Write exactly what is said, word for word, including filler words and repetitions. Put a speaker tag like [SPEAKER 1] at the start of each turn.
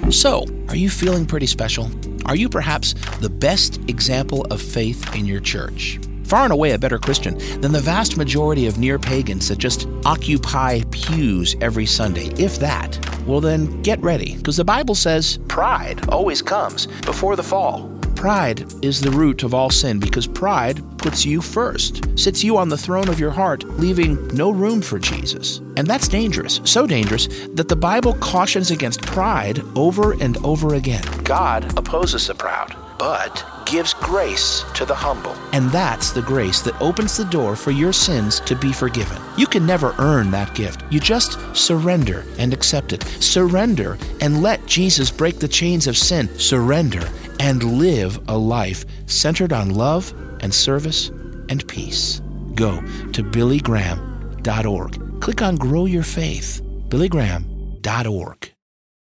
[SPEAKER 1] So, are you feeling pretty special? Are you perhaps the best example of faith in your church? Far and away a better Christian than the vast majority of near-pagans that just occupy pews every Sunday, if that. Well then, get ready, because the Bible says pride always comes before the fall. Pride is the root of all sin because pride puts you first, sits you on the throne of your heart, leaving no room for Jesus. And that's dangerous, so dangerous that the Bible cautions against pride over and over again. God opposes the proud, but gives grace to the humble. And that's the grace that opens the door for your sins to be forgiven. You can never earn that gift. You just surrender and accept it. Surrender and let Jesus break the chains of sin. Surrender and live a life centered on love and service and peace. Go to billy graham dot org. Click on Grow Your Faith, billy graham dot org.